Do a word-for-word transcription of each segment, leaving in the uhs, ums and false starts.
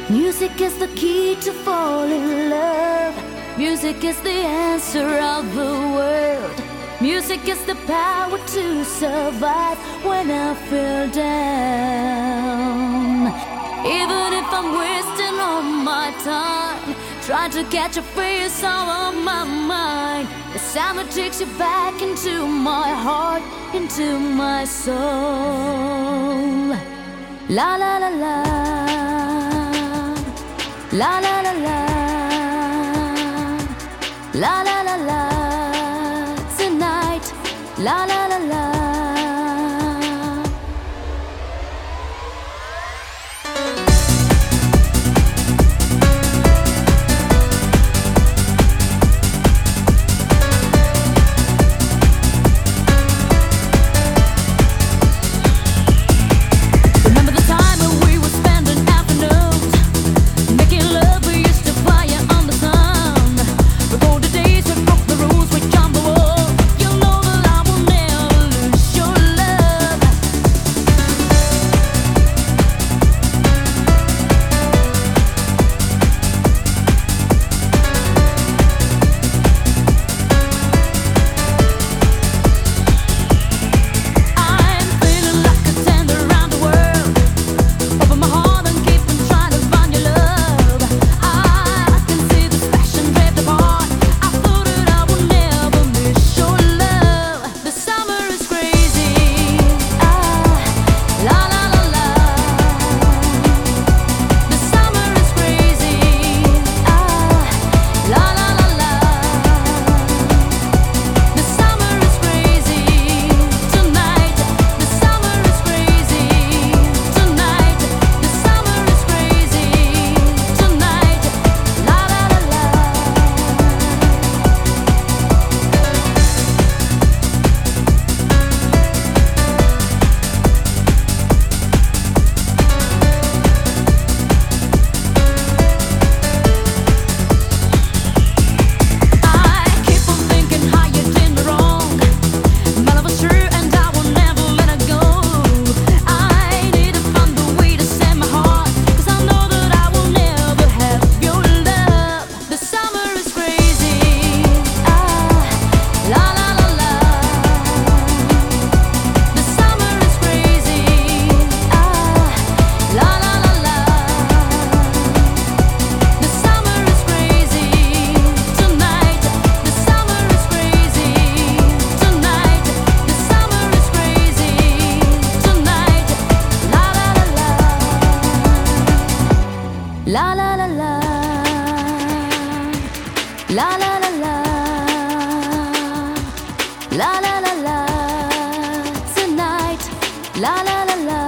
Music is the key to fall in love. Music is the answer of the world. Music is the power to survive when I feel down. Even if I'm wasting all my time trying to catch a face on my mind, the sound that takes you back into my heart, into my soul. La la la la, la la la la, la la la la, tonight, la la la la. La la la la, la la la la, la la la la, tonight, la la la la.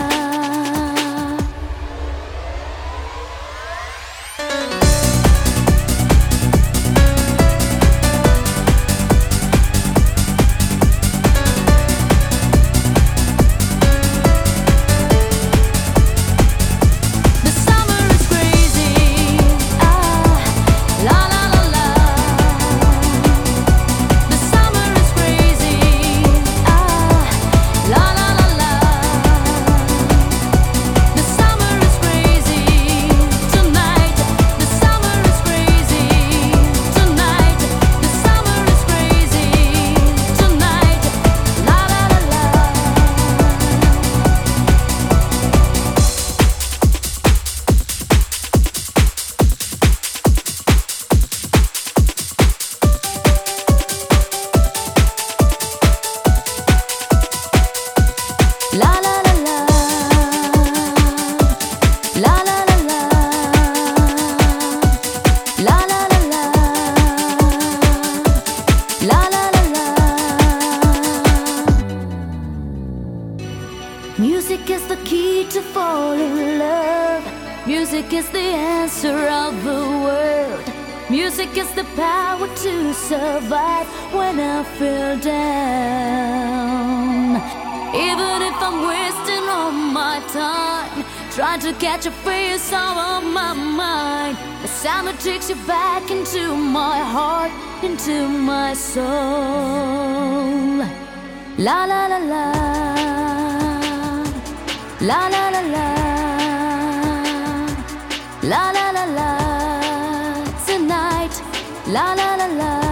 Music is the key to fall in love. Music is the answer of the world. Music is the power to survive when I feel down. Even if I'm wasting all my time trying to catch a face on my mind, the sound that takes you back into my heart, into my soul. La la la la, la la la la, La la la la, tonight, la la la la.